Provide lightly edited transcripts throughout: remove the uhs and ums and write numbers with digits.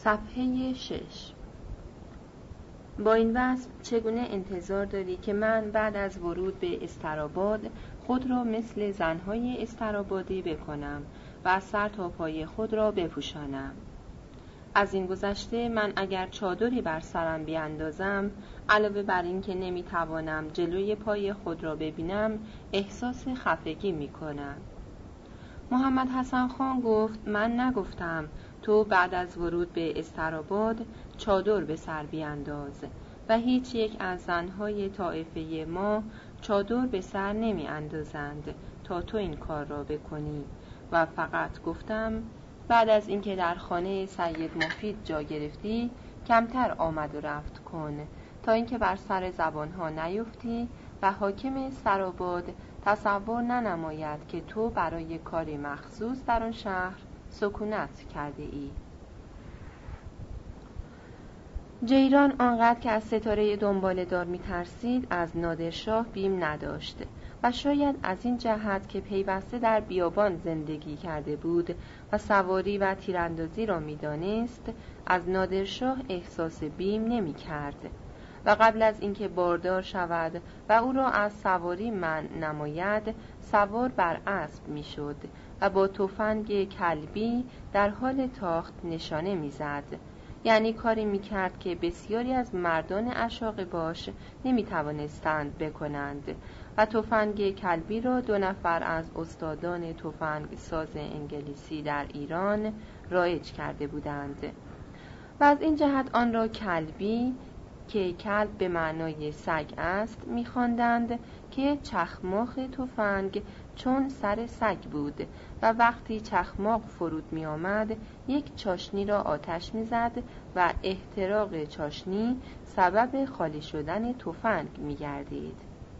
صفحه 6. با این وصف چگونه انتظار داری که من بعد از ورود به استراباد خود را مثل زنهای استرابادی بکنم و از سر تا پای خود را بپوشانم؟ از این گذشته من اگر چادری بر سرم بیاندازم، علاوه بر این که نمیتوانم جلوی پای خود را ببینم، احساس خفگی میکنم. محمد حسن خان گفت من نگفتم تو بعد از ورود به استراباد چادر به سر بیانداز و هیچ یک از زنهای طایفه ما چادر به سر نمی اندازند تا تو این کار را بکنی، و فقط گفتم بعد از اینکه در خانه سید مفید جا گرفتی کمتر آمد و رفت کن تا اینکه بر سر زبانها نیفتی و حاکم سراباد تصور ننماید که تو برای کاری مخصوص در آن شهر سکونت کرده ای. جیران آنقدر که از ستاره دنباله‌دار می‌ترسید از نادرشاه بیم نداشت و شاید از این جهت که پیوسته در بیابان زندگی کرده بود و سواری و تیراندازی را می‌دانست از نادرشاه احساس بیم نمی‌کرد و قبل از اینکه باردار شود و او را از سواری منع نماید سوار بر اسب می‌شد و با تفنگ کلبی در حال تاخت نشانه می‌زد، یعنی کاری می‌کرد که بسیاری از مردان اشاق باش نمی‌توانستند بکنند و تفنگ کلبی را 2 نفر از استادان تفنگ ساز انگلیسی در ایران رایج کرده بودند و از این جهت آن را کلبی که کلب به معنای سگ است می‌خواندند که چخماق تفنگ چون سر سگ بود و وقتی چخماق فرود می آمد یک چاشنی را آتش می زد و احتراق چاشنی سبب خالی شدن تفنگ می گردید.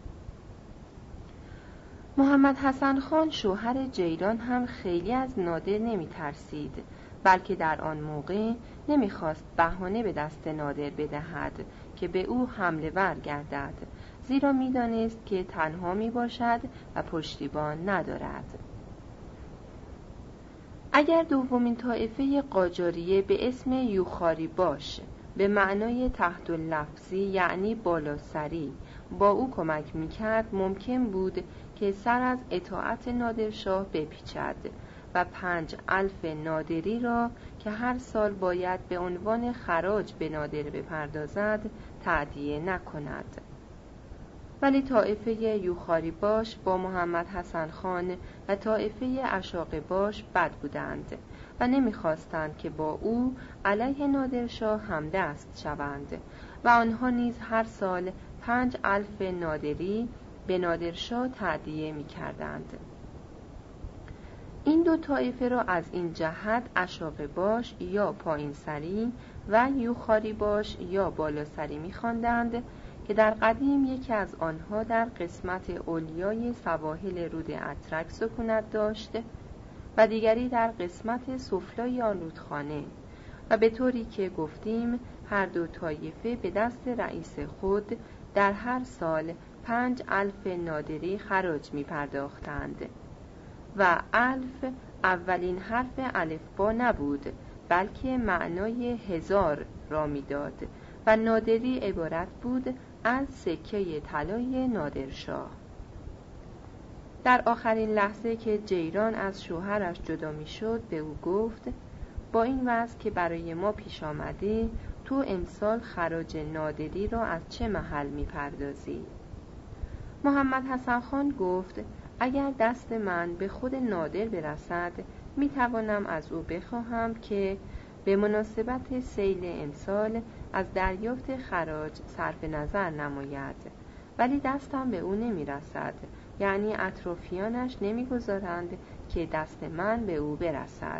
محمد حسن خان شوهر جیران هم خیلی از نادر نمی ترسید، بلکه در آن موقع نمی خواست بهانه به دست نادر بدهد که به او حمله ور گردد، زیرا می دانست که تنها می باشد و پشتیبان ندارد. اگر دومین طایفه قاجاریه به اسم یوخاری باش به معنای تحت اللفظی یعنی بالاسری با او کمک می‌کرد، ممکن بود که سر از اطاعت نادرشاه بپیچد و 5000 نادری را که هر سال باید به عنوان خراج به نادر بپردازد تأدیه نکند. ولی طایفه یوخاری باش با محمد حسن خان و طایفه اشاق باش بد بودند و نمی‌خواستند که با او علیه نادرشاه همدست شوند و آنها نیز هر سال 5000 نادری به نادرشاه تأدیه می‌کردند. این 2 طایفه را از این جهت اشاق باش یا پایین سری و یوخاری باش یا بالا سری می‌خواندند که در قدیم یکی از آنها در قسمت علیای سواحل رود اترک سکونت داشت و دیگری در قسمت سفلای آن رودخانه و به طوری که گفتیم هر 2 طایفه به دست رئیس خود در هر سال 5000 نادری خراج می پرداختند و الف اولین حرف الفبا نبود بلکه معنای 1000 را می داد و نادری عبارت بود از سکه طلای نادرشاه. در آخرین لحظه که جیران از شوهرش جدا می شد به او گفت با این وضع که برای ما پیش آمده تو امسال خراج نادری را از چه محل می پردازی؟ محمد حسن خان گفت اگر دست من به خود نادر برسد می توانم از او بخواهم که به مناسبت سیل امسال از دریافت خراج صرف نظر نماید، ولی دستم به او نمی رسد، یعنی اطرافیانش نمی گذارند که دست من به او برسد.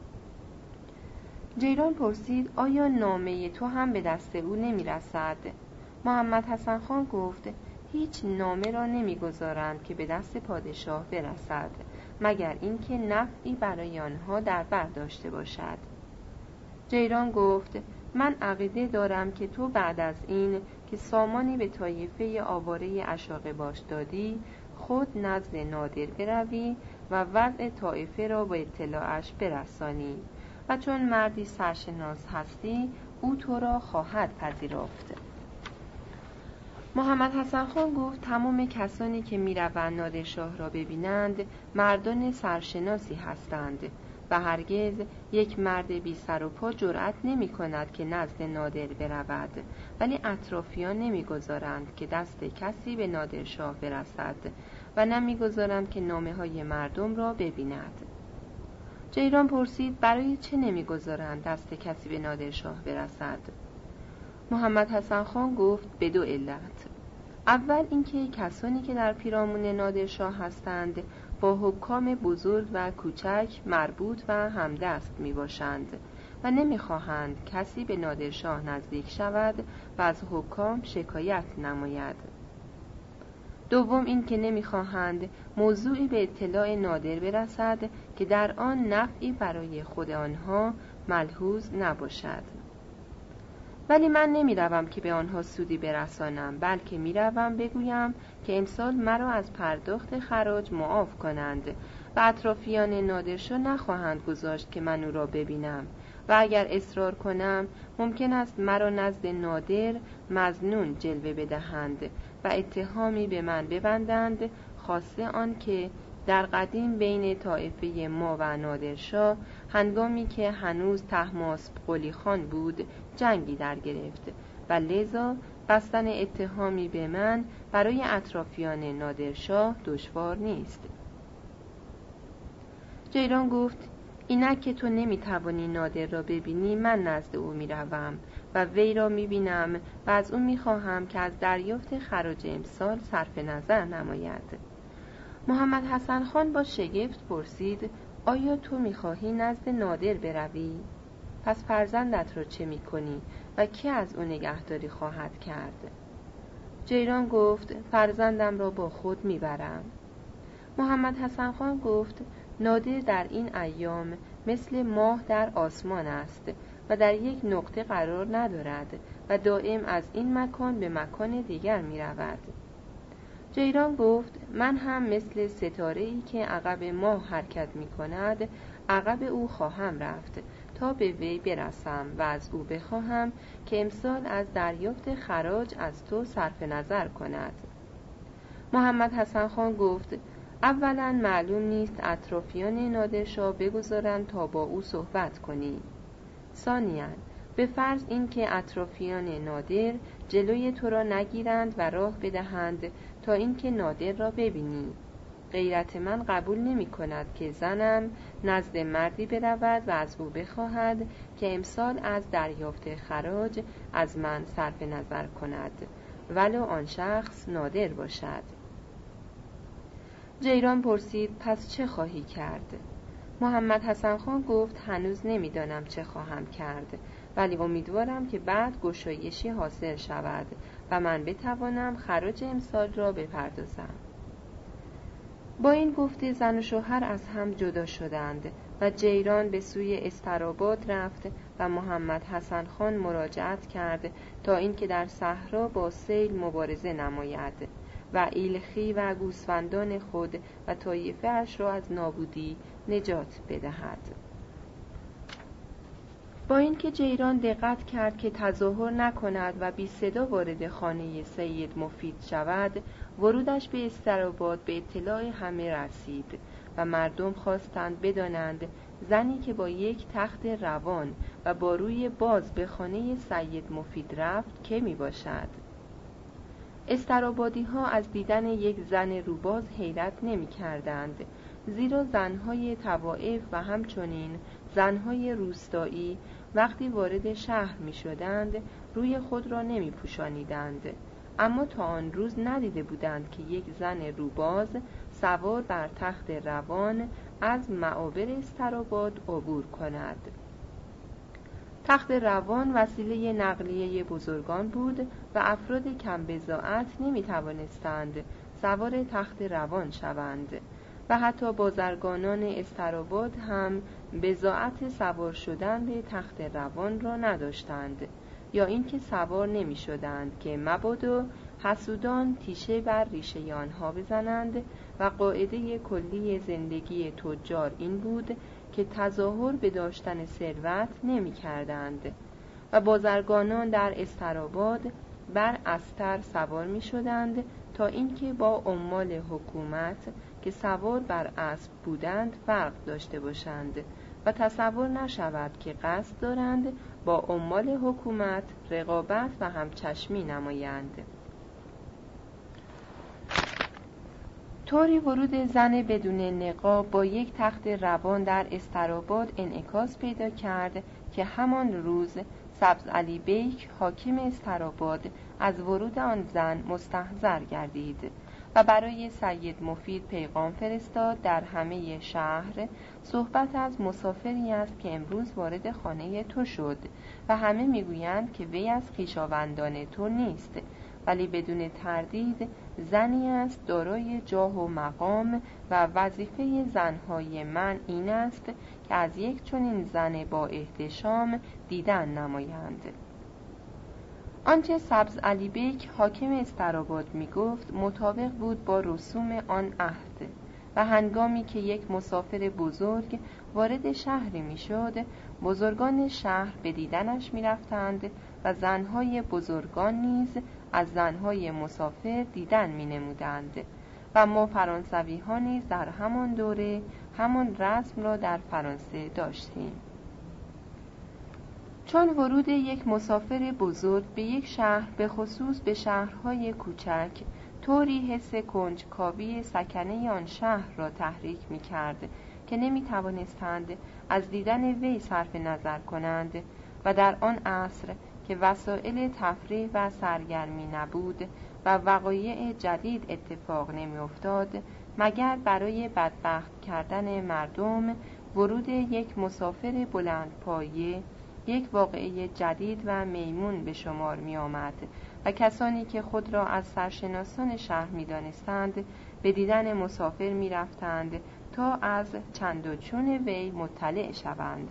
جیران پرسید آیا نامه تو هم به دست او نمی رسد؟ محمد حسن خان گفت هیچ نامه را نمی گذارند که به دست پادشاه برسد مگر اینکه نفعی برای آنها در بر داشته باشد. جیران گفت من عقیده دارم که تو بعد از این که سامانی به طایفه آواره اشاق باش دادی خود نزد نادر بروی و وضع طایفه را با اطلاعش برسانی و چون مردی سرشناس هستی او تو را خواهد پذیرفت. محمد حسن خان گفت تمام کسانی که میروند نادرشاه را ببینند مردان سرشناسی هستند و هرگز یک مرد بی سر و پا جرأت نمی کند که نزد نادر برود، ولی اطرافیان نمیگذارند که دست کسی به نادرشاه برسد و نمیگذارند که نامه های مردم را ببیند. جیران پرسید برای چه نمیگذارند دست کسی به نادرشاه برسد؟ محمد حسن خان گفت به دو علت. اول اینکه کسانی که در پیرامون نادرشاه هستند با حکام بزرگ و کوچک مربوط و همدست می باشند و نمی خواهند کسی به نادرشاه نزدیک شود و از حکام شکایت نماید. دوم اینکه نمی خواهند موضوعی به اطلاع نادر برسد که در آن نفعی برای خود آنها ملحوظ نباشد. ولی من نمی روم که به آنها سودی برسانم، بلکه می روم بگویم که امسال مرا از پرداخت خراج معاف کنند و اطرافیان نادرشاه نخواهند گذاشت که من او را ببینم و اگر اصرار کنم ممکن است مرا نزد نادر مظنون جلوه بدهند و اتهامی به من ببندند، خاصه آن که در قدیم بین طایفه ما و نادرشاه هنگامی که هنوز طهماسب قلی خان بود جنگی در گرفت و لذا بستن اتهامی به من برای اطرافیان نادرشاه دشوار نیست. جیران گفت اینک که تو نمیتوانی نادر را ببینی، من نزد او میروم و وی را میبینم و از او میخواهم که از دریافت خراج امسال صرف نظر نماید. محمد حسن خان با شگفت پرسید آیا تو میخواهی نزد نادر بروی؟ پس فرزندت را چه میکنی و کی از او نگهداری خواهد کرد؟ جیران گفت فرزندم را با خود میبرم. محمد حسن خان گفت نادر در این ایام مثل ماه در آسمان است و در یک نقطه قرار ندارد و دائم از این مکان به مکان دیگر می رود. جیران گفت من هم مثل ستاره‌ای که عقب ماه حرکت می کند عقب او خواهم رفت تا به وی برسم و از او بخواهم که امسال از دریافت خراج از تو صرف نظر کند. محمد حسن خان گفت اولا معلوم نیست اطرافیان نادرشاه بگذارند تا با او صحبت کنی. ثانیاً به فرض اینکه اطرافیان نادر جلوی تو را نگیرند و راه بدهند تا اینکه نادر را ببینی، غیرت من قبول نمی کند که زنم نزد مردی برود و از او بخواهد که امسال از دریافت خراج از من صرف نظر کند ولو آن شخص نادر باشد. جیران پرسید پس چه خواهی کرد؟ محمد حسن خان گفت هنوز نمیدانم چه خواهم کرد، ولی امیدوارم که بعد گشایشی حاصل شود و من بتوانم خراج امسال را بپردازم. با این گفته زن و شوهر از هم جدا شدند و جیران به سوی استراباد رفت و محمد حسن خان مراجعت کرد تا اینکه در صحرا با سیل مبارزه نماید و ایلخی و گوسفندان خود و طایفه اش را از نابودی نجات بدهد. با اینکه جیران دقت کرد که تظاهر نکند و بی صدا وارد خانه سید مفید شود، ورودش به استراباد به اطلاع همه رسید و مردم خواستند بدانند زنی که با یک تخت روان و با روی باز به خانه سید مفید رفت که می باشد. استرابادی ها از دیدن یک زن روباز حیرت نمی کردند، زیرا زنهای طوائف و همچنین زنهای روستایی وقتی وارد شهر می شدند روی خود را نمی پوشانیدند، اما تا آن روز ندیده بودند که یک زن روباز سوار بر تخت روان از معابر استراباد عبور کند. تخت روان وسیله نقلیه بزرگان بود و افراد کم بضاعت نمی توانستند سوار تخت روان شوند و حتی بازرگانان استراباد هم بضاعت سوار شدن به تخت روان را نداشتند یا اینکه سوار نمی شدند که مبادا حسودان تیشه بر ریشه آنها بزنند و قاعده کلی زندگی تجار این بود که تظاهر به داشتن ثروت نمی کردند و بازرگانان در استراباد بر استر سوار می شدند تا اینکه با عمال حکومت که سوار بر اسب بودند فرق داشته باشند و تصور نشود که قصد دارند با عمال حکومت رقابت و همچشمی نمایند. طوری ورود زن بدون نقاب با یک تخت روان در استراباد انعکاس پیدا کرد که همان روز سبز علی بیک حاکم استراباد از ورود آن زن مستحضر گردید و برای سید مفید پیغام فرستاد در همه شهر صحبت از مسافری است که امروز وارد خانه تو شد و همه میگویند که وی از خویشاوندان تو نیست، ولی بدون تردید زنی است دارای جاه و مقام و وظیفه زنهای من این است که از یک چنین زن با احتشام دیدن نمایند. آنچه سبز علی بیک حاکم استراباد می گفت مطابق بود با رسوم آن عهد و هنگامی که یک مسافر بزرگ وارد شهری می شد بزرگان شهر به دیدنش می رفتند و زنهای بزرگان نیز از زنهای مسافر دیدن می نمودند و ما فرانسوی ها نیز در همان دوره همان رسم را در فرانسه داشتیم. چون ورود یک مسافر بزرگ به یک شهر به خصوص به شهرهای کوچک طوری حس کنجکاوی سکنه آن شهر را تحریک می کرد که نمی توانستند از دیدن وی صرف نظر کنند و در آن عصر که وسایل تفریح و سرگرمی نبود و وقایع جدید اتفاق نمی افتاد مگر برای بدبخت کردن مردم ورود یک مسافر بلند پایه یک واقعه جدید و میمون به شمار می آمد و کسانی که خود را از سرشناسان شهر می دانستند به دیدن مسافر می رفتند تا از چند و چون وی مطلع شوند.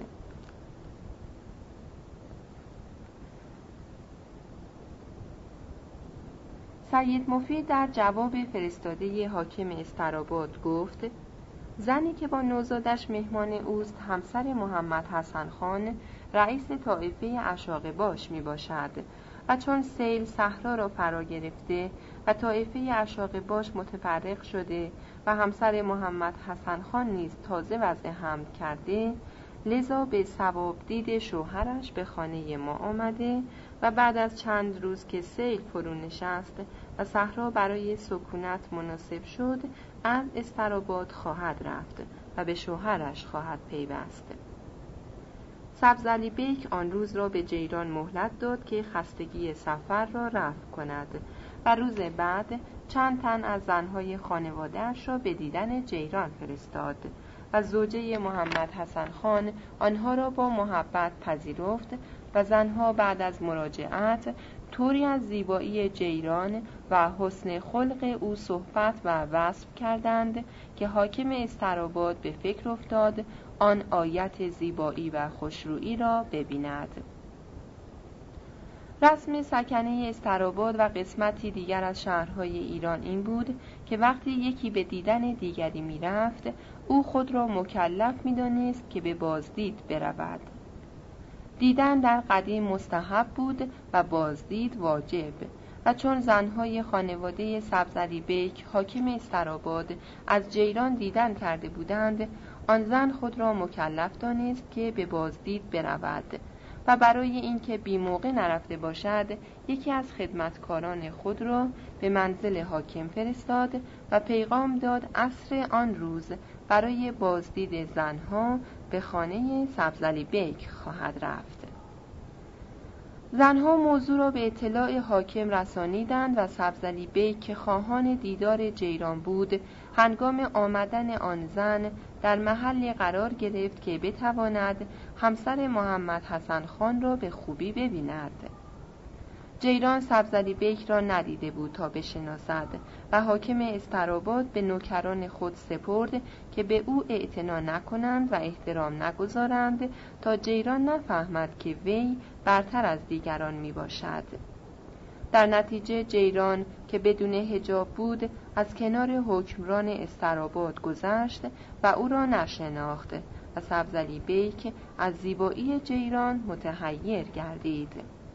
سید مفید در جواب فرستاده حاکم استراباد گفت: زنی که با نوزادش مهمان اوست همسر محمد حسن خان رئیس طایفه اشاقباش می باشد و چون سیل صحرا را فرا گرفته و طایفه اشاقباش متفرق شده و همسر محمد حسن خان نیز تازه وضع حمل کرده، لذا به ثواب دید شوهرش به خانه ما آمده و بعد از چند روز که سیل فرو نشست و صحرا برای سکونت مناسب شد از استراباد خواهد رفت و به شوهرش خواهد پیوست. سبز علی بیک آن روز را به جیران مهلت داد که خستگی سفر را رفع کند و روز بعد چند تن از زنهای خانواده‌اش را به دیدن جیران فرستاد و زوجه محمد حسن خان آنها را با محبت پذیرفت و زنها بعد از مراجعت طوری از زیبایی جیران و حسن خلق او صحبت و وصف کردند که حاکم استراباد به فکر افتاد آن آیت زیبایی و خوشرویی را ببیند. رسم سکنه استراباد و قسمتی دیگر از شهرهای ایران این بود که وقتی یکی به دیدن دیگری می رفت او خود را مکلف می دانست که به بازدید برود. دیدن در قدیم مستحب بود و بازدید واجب و چون زنهای خانواده سبز علی بیک حاکم استراباد از جیران دیدن کرده بودند آن زن خود را مکلف دانست که به بازدید برود و برای اینکه بی موقع نرفته باشد یکی از خدمتکاران خود را به منزل حاکم فرستاد و پیغام داد عصر آن روز برای بازدید زنها به خانه سبز علی بیک خواهد رفت. زنها موضوع را به اطلاع حاکم رسانیدند و سبز علی بیک که خواهان دیدار جیران بود هنگام آمدن آن زن در محلی قرار گرفت که بتواند همسر محمد حسن خان را به خوبی ببیند. جیران سبز علی بیک را ندیده بود تا بشناسد و حاکم استراباد به نوکران خود سپرد که به او اعتنا نکنند و احترام نگذارند تا جیران نفهمد که وی برتر از دیگران می باشد. در نتیجه جیران که بدون حجاب بود از کنار حکمران استراباد گذشت و او را نشناخت و سبزلی بیک از زیبایی جیران متحیر گردید.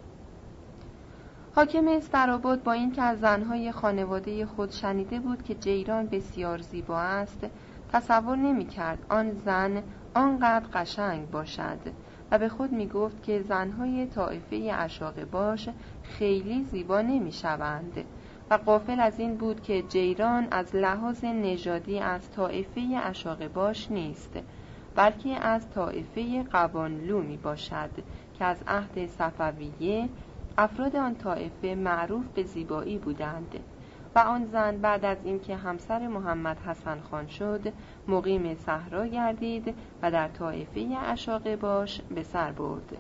حاکم استراباد با اینکه از زنهای خانواده خود شنیده بود که جیران بسیار زیبا است، تصور نمی‌کرد آن زن آنقدر قشنگ باشد و به خود می‌گفت که زنهای طایفه اشاغباش خیلی زیبا نمی‌شوند و غافل از این بود که جیران از لحاظ نژادی از طایفه اشاغباش نیست، بلکه از طایفه قوانلو میباشد که از عهد صفویه افراد آن طایفه معروف به زیبایی بودند و آن زن بعد از اینکه همسر محمد حسن خان شد مقیم صحرا گردید و در طایفه اشاغباش به سر برد.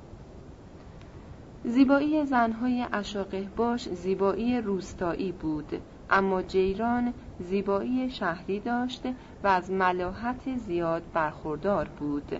زیبایی زنهای اشاغباش زیبایی روستایی بود، اما جیران زیبایی شهری داشت و از ملاحت زیاد برخوردار بود.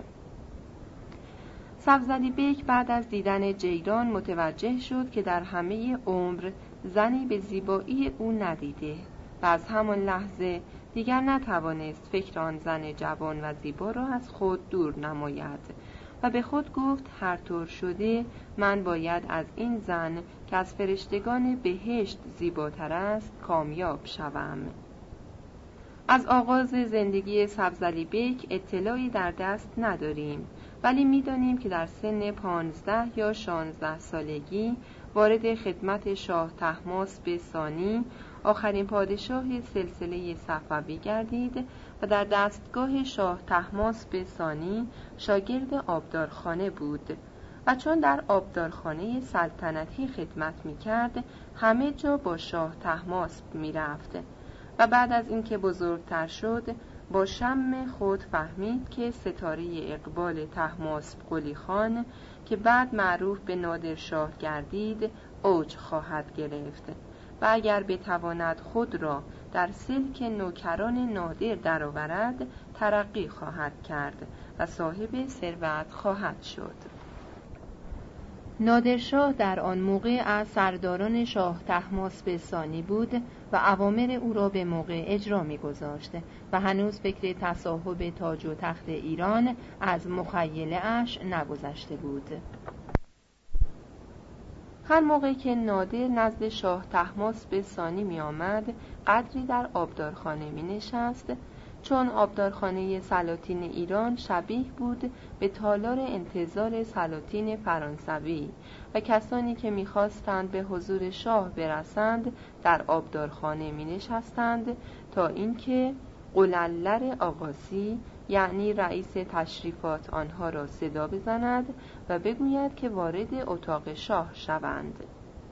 سبزلی بیک بعد از دیدن جیران متوجه شد که در همه عمر زنی به زیبایی او ندیده و از همان لحظه دیگر نتوانست فکر آن زن جوان و زیبا را از خود دور نماید و به خود گفت هر طور شده من باید از این زن که از فرشتگان بهشت زیباتر است کامیاب شوم. از آغاز زندگی سبزلی بیک اطلاعی در دست نداریم، ولی می‌دانیم که در سن 15 یا 16 سالگی وارد خدمت شاه طهماسپ ثانی آخرین پادشاه سلسله صفوی گردید و در دستگاه شاه طهماسپ ثانی شاگرد آبدارخانه بود و چون در آبدارخانه سلطنتی خدمت می‌کرد همه جا با شاه طهماسپ می‌رفت و بعد از اینکه بزرگتر شد با شم خود فهمید که ستاره اقبال طهماسپ قلی خان که بعد معروف به نادرشاه گردید اوج خواهد گرفت و اگر بتواند خود را در سلک نوکران نادر درآورد ترقی خواهد کرد و صاحب ثروت خواهد شد. نادرشاه در آن موقع از سرداران شاه طهماسپ ثانی بود و اوامر او را به موقع اجرا می‌گذاشت و هنوز فکر تصاحب تاج و تخت ایران از مخیله اش نگذشته بود. هر موقع که نادر نزد شاه طهماسپ ثانی می آمد قدری در آبدارخانه می نشست، چون آبدارخانه سلاطین ایران شبیه بود به تالار انتظار سلاطین فرانسوی و کسانی که می‌خواستند به حضور شاه برسند در آبدارخانه می‌نشستند تا اینکه قلندر آقاسی یعنی رئیس تشریفات آنها را صدا بزند و بگوید که وارد اتاق شاه شوند.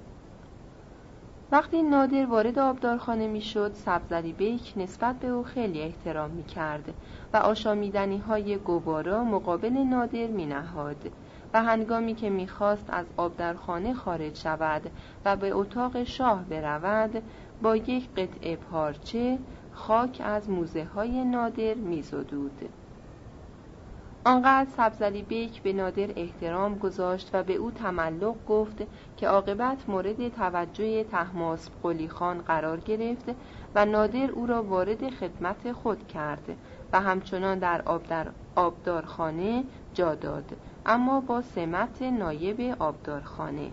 وقتی نادر وارد آبدارخانه میشد سبزلی بیک نسبت به او خیلی احترام میکرد و آشامیدنی‌های گوارا مقابل نادر مینهاد و هنگامی که میخواست از آبدارخانه خارج شود و به اتاق شاه برود با یک قطعه پارچه خاک از موزه های نادر میزدود. آنقدر سبزلی بیک به نادر احترام گذاشت و به او تملق گفت که عاقبت مورد توجه طهماسپ قلی خان قرار گرفت و نادر او را وارد خدمت خود کرد و همچنان در آبدارخانه جا داد، اما با سمت نایب آبدارخانه.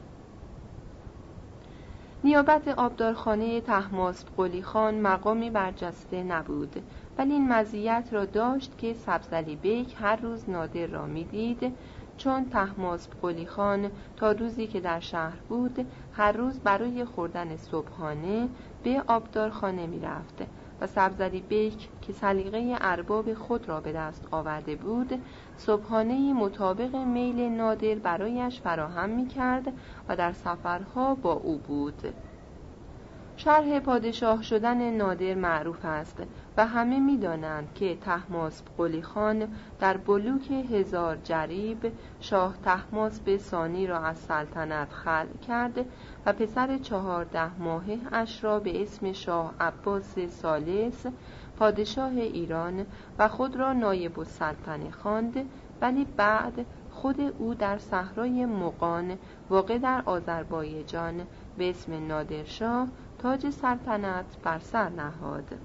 نیابت آبدارخانه طهماسپ قلی خان مقامی برجسته نبود، ولی این مزیت را داشت که سبزلی بیک هر روز نادر را می‌دید، چون طهماسپ قلی خان تا روزی که در شهر بود هر روز برای خوردن صبحانه به آبدارخانه می‌رفت و سبزلی بیک که سلیقه ارباب خود را به دست آورده بود صبحانه‌ای مطابق میل نادر برایش فراهم می‌کرد و در سفرها با او بود. شرح پادشاه شدن نادر معروف است و همه می‌دانند که طهماسپ قلی خان در بلوک 1000 جریب شاه طهماسپ ثانی را از سلطنت خلع کرد و پسر 14 ماهه اش را به اسم شاه عباس ثالث پادشاه ایران و خود را نایب السلطنه خواند، ولی بعد خود او در صحرای مغان واقع در آذربایجان به اسم نادرشاه تاج سلطنت بر سر نهاد.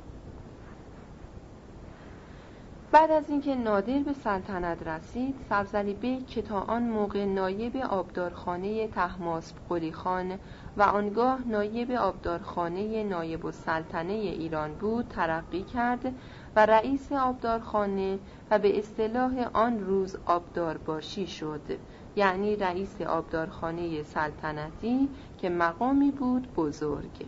بعد از اینکه نادر به سلطنت رسید، سبزلی بیگ که تا آن موقع نایب آبدارخانه طهماسب قلی خان و آنگاه نایب آبدارخانه نایب السلطنه ایران بود، ترقی کرد و رئیس آبدارخانه و به اصطلاح آن روز آبدارباشی شد، یعنی رئیس آبدارخانه سلطنتی که مقامی بود بزرگ.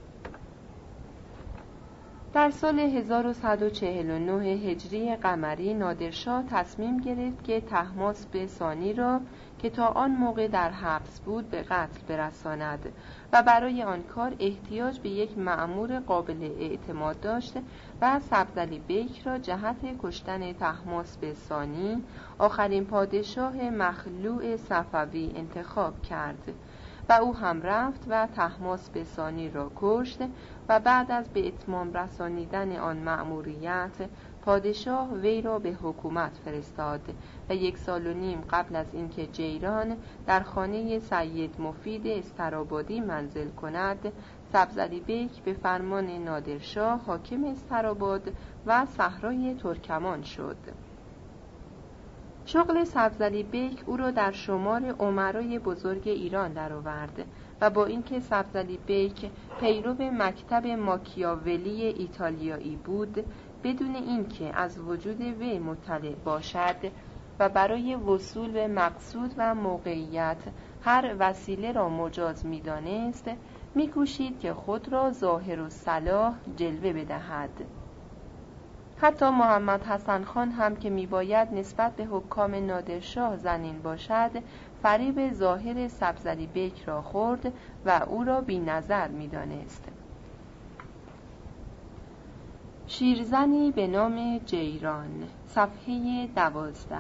در سال 1149 هجری قمری نادرشاه تصمیم گرفت که طهماسب ثانی را که تا آن موقع در حبس بود به قتل برساند و برای آن کار احتیاج به یک مأمور قابل اعتماد داشت و سبزلی بیگ را جهت کشتن طهماسب ثانی، آخرین پادشاه مخلوع صفوی، انتخاب کرد و او هم رفت و طهماسب ثانی را کشت و بعد از به اتمام رسانیدن آن مأموریت پادشاه وی را به حکومت فرستاد و 1.5 سال قبل از اینکه جیران در خانه سید مفید استرابادی منزل کند، سبزلی بیگ به فرمان نادرشاه حاکم استراباد و صحرای ترکمان شد. شغل سبزلی بیگ او را در شمار امرای بزرگ ایران درآورد و با اینکه سبزلی بیگ پیرو مکتب ماکیاولی ایتالیایی بود، بدون اینکه از وجود وی مطلع باشد و برای وصول به مقصود و موقعیت هر وسیله را مجاز می‌دانست، می‌کوشید که خود را ظاهر الصلاح جلوه بدهد. حتی محمد حسن خان هم که میباید نسبت به حکام نادرشاه ضنین باشد، فریب ظاهر سبزلی بیگ را خورد و او را بی نظر میدانست. شیرزنی به نام جیران، صفحه 12.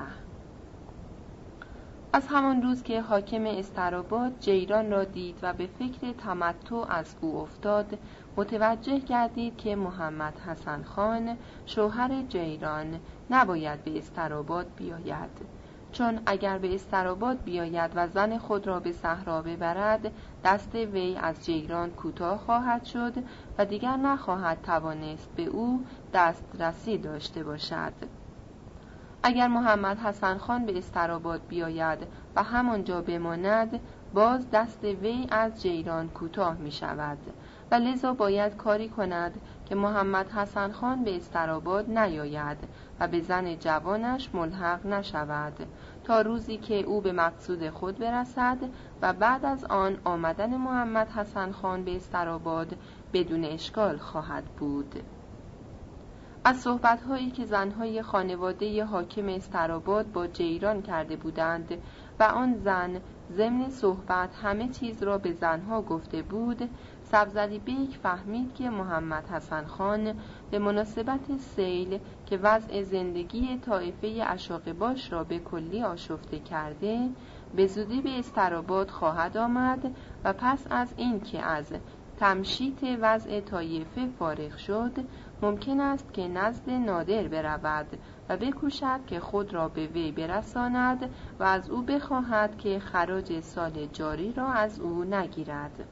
از همان روز که حاکم استراباد جیران را دید و به فکر تمتع از او افتاد، متوجه گردید که محمد حسن خان شوهر جیران نباید به استراباد بیاید، چون اگر به استراباد بیاید و زن خود را به صحرا ببرد، دست وی از جیران کوتاه خواهد شد و دیگر نخواهد توانست به او دسترسی داشته باشد. اگر محمد حسن خان به استراباد بیاید و همانجا بماند، باز دست وی از جیران کوتاه می شود و لذا باید کاری کند که محمد حسن خان به استراباد نیاید و به زن جوانش ملحق نشود تا روزی که او به مقصود خود برسد و بعد از آن آمدن محمد حسن خان به استراباد بدون اشکال خواهد بود. از صحبت‌هایی که زن‌های خانواده حاکم استراباد با جیران کرده بودند و آن زن ضمن صحبت همه چیز را به زنها گفته بود، سبزلی بیگ فهمید که محمد حسن خان به مناسبت سیل که وضع زندگی طایفه اشاقباش را به کلی آشفته کرده، به زودی به استراباد خواهد آمد و پس از این که از تمشیط وضع طایفه فارغ شد، ممکن است که نزد نادر برود و بکوشد که خود را به وی برساند و از او بخواهد که خراج سال جاری را از او نگیرد.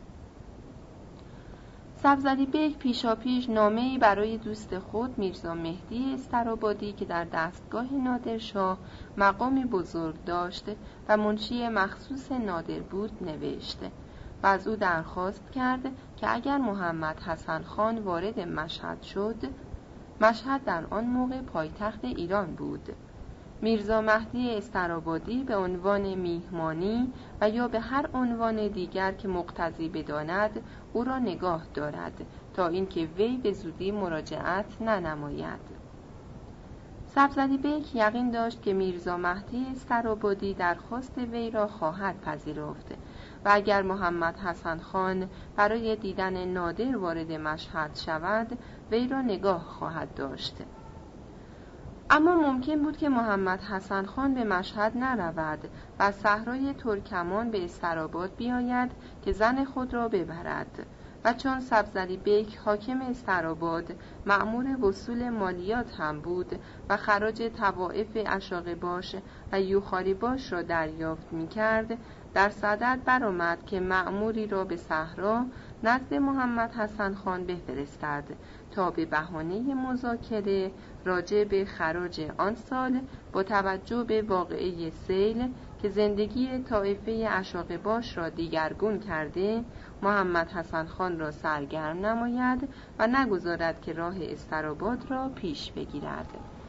سبزلی بیگ پیشاپیش نامه‌ای برای دوست خود میرزا مهدی استرابادی که در دستگاه نادرشاه مقامی بزرگ داشت و منشی مخصوص نادر بود نوشت و از او درخواست کرد که اگر محمد حسن خان وارد مشهد شد، مشهد در آن موقع پایتخت ایران بود، میرزا مهدی استرابادی به عنوان میهمانی و یا به هر عنوان دیگر که مقتضی بداند او را نگاه دارد تا اینکه وی به زودی مراجعت ننماید. سبزلی بیگ یقین داشت که میرزا مهدی استرابادی درخواست وی را خواهد پذیرفت و اگر محمد حسن خان برای دیدن نادر وارد مشهد شود، وی را نگاه خواهد داشت. اما ممکن بود که محمد حسن خان به مشهد نرود و از صحرای ترکمان به استراباد بیاید که زن خود را ببرد و چون سبزلی بیک حاکم استراباد مأمور وصول مالیات هم بود و خراج طوائف اشاغباش و یوخاریباش را دریافت می‌کرد، در صدد برآمد که مأموری را به صحرا نزد محمد حسن خان بفرستد تا به بهانه مذاکره راجع به خراج آن سال با توجه به واقعه سیل که زندگی طایفه اشاغباش را دیگرگون کرده، محمد حسن خان را سرگرم نماید و نگذارد که راه استراباد را پیش بگیرد.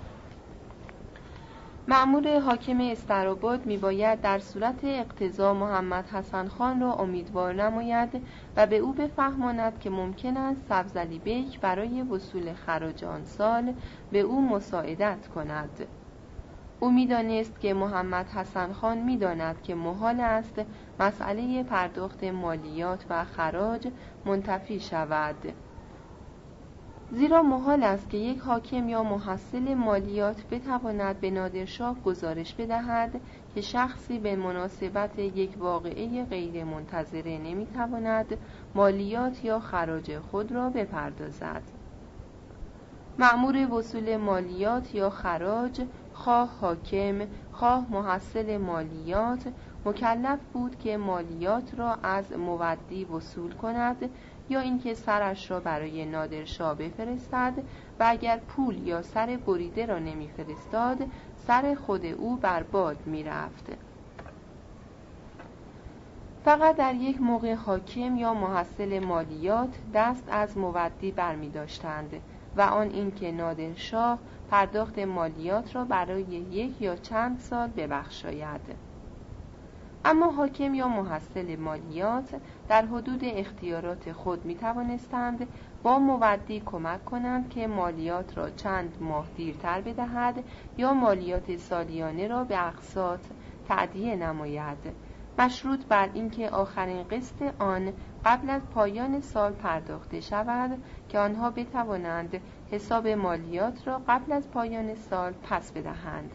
مأمور حاکم استراباد میباید در صورت اقتضا محمد حسن خان را امیدوار نماید و به او بفهماند که ممکن است سبزلی بیک برای وصول خراج آن سال به او مساعدت کند. او میدانست که محمد حسن خان میداند که محال است مسئله پرداخت مالیات و خراج منتفی شود، زیرا محال است که یک حاکم یا محصل مالیات بتواند به نادرشاه گزارش بدهد که شخصی به مناسبت یک واقعه غیر منتظره نمیتواند مالیات یا خراج خود را بپردازد. مأمور وصول مالیات یا خراج، خواه حاکم خواه محصل مالیات، مکلف بود که مالیات را از مودی وصول کند یا اینکه سرش را برای نادرشاه بفرستد و اگر پول یا سر بریده را نمیفرستاد سر خود او بر باد میرفت. فقط در یک موقع حاکم یا محصل مالیات دست از مودی برمی داشتند و آن اینکه نادرشاه پرداخت مالیات را برای 1 یا چند سال ببخشاید. اما حاکم یا محصل مالیات در حدود اختیارات خود می توانستند با مودی کمک کنند که مالیات را چند ماه دیرتر بدهد یا مالیات سالیانه را به اقساط تأدیه نماید، مشروط بر اینکه آخرین قسط آن قبل از پایان سال پرداخته شود که آنها بتوانند حساب مالیات را قبل از پایان سال پس بدهند.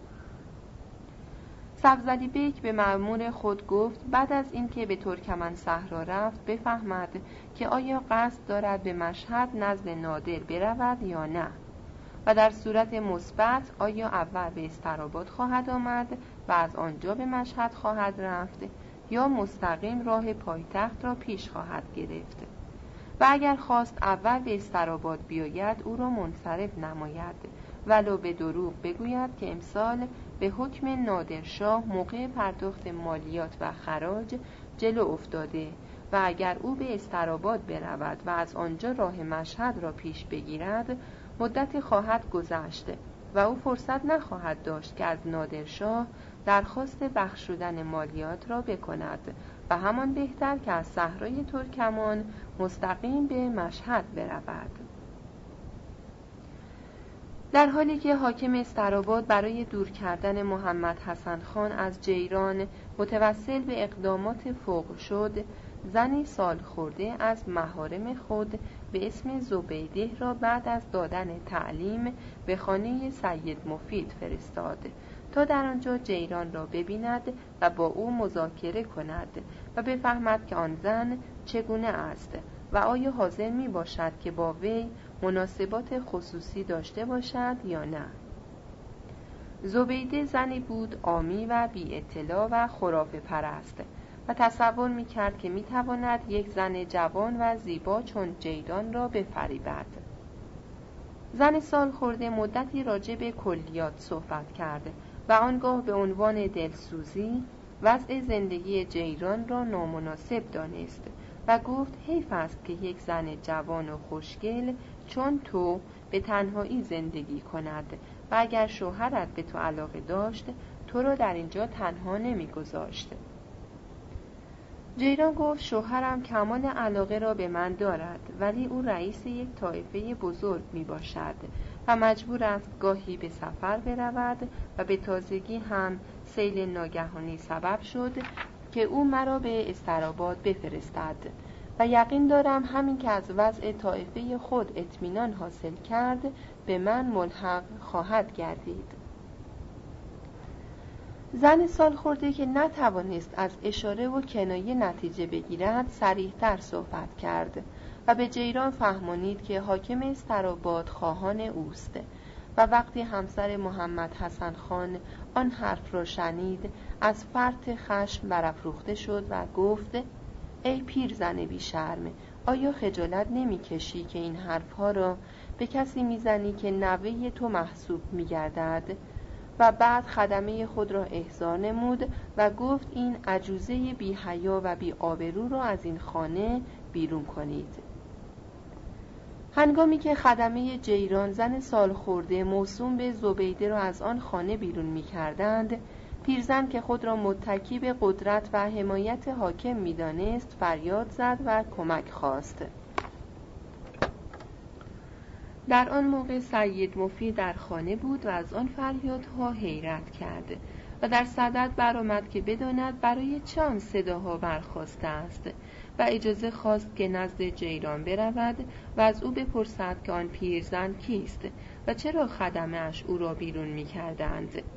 سبزلی بیک به مأمور خود گفت بعد از اینکه به ترکمن صحرا رفت بفهمد که آیا قصد دارد به مشهد نزد نادر برود یا نه و در صورت مثبت آیا اول به استراباد خواهد آمد و از آنجا به مشهد خواهد رفت یا مستقیم راه پایتخت را پیش خواهد گرفت و اگر خواست اول به استراباد بیاید او را منصرف نماید ولو به دروغ بگوید که امسال به حکم نادرشاه موقع پرداخت مالیات و خراج جلو افتاده و اگر او به استراباد برود و از آنجا راه مشهد را پیش بگیرد مدتی خواهد گذشت و او فرصت نخواهد داشت که از نادرشاه درخواست بخشودن مالیات را بکند و همان بهتر که از صحرای ترکمان مستقیم به مشهد برود. در حالی که حاکم استراباد برای دور کردن محمد حسن خان از جیران متوسل به اقدامات فوق شد، زنی سال خورده از محارم خود به اسم زبیده را بعد از دادن تعلیم به خانه سید مفید فرستاد تا در آنجا جیران را ببیند و با او مذاکره کند و بفهمد که آن زن چگونه است و آیا حاضر می باشد که با وی مناسبات خصوصی داشته باشد یا نه. زبیده زنی بود عامی و بی اطلاع و خرافه پرست و تصور می کرد که می تواند یک زن جوان و زیبا چون جیران را بفریبد. زن سال خورده مدتی راجع به کلیات صحبت کرد و آنگاه به عنوان دلسوزی وضع زندگی جیران را نامناسب دانست و گفت حیف است که یک زن جوان و خوشگل چون تو به تنهایی زندگی کند و اگر شوهرت به تو علاقه داشت تو را در اینجا تنها نمی گذاشت. جیران گفت شوهرم کمال علاقه را به من دارد ولی او رئیس یک طایفه بزرگ می باشد و مجبور است گاهی به سفر برود و به تازگی هم سیل ناگهانی سبب شد که او مرا به استراباد بفرستد و یقین دارم همین که از وضع طایفه خود اطمینان حاصل کرد به من ملحق خواهد گردید. زن سالخورده که نتوانست از اشاره و کنایه نتیجه بگیرد صریح‌تر صحبت کرد و به جیران فهمانید که حاکم استراباد خواهان اوست و وقتی همسر محمد حسن خان آن حرف را شنید از فرط خشم برافروخته شد و گفت ای پیرزن بی شرم، آیا خجالت نمی کشی که این حرفها را به کسی میزنی که نوه تو محسوب می گردد؟ و بعد خدمه خود را احضار نمود و گفت این عجوزه بی حیا و بی آبرو را از این خانه بیرون کنید. هنگامی که خدمه جیران زن سالخورده موسوم به زبیده را از آن خانه بیرون می کردند، پیرزن که خود را متکی به قدرت و حمایت حاکم می دانست فریاد زد و کمک خواست. در آن موقع سید مفید در خانه بود و از آن فریادها حیرت کرد و در صدد برآمد که بداند برای چه آن صداها برخاسته است و اجازه خواست که نزد جیران برود و از او بپرسد که آن پیرزن کیست و چرا خدمه‌اش او را بیرون می کردند.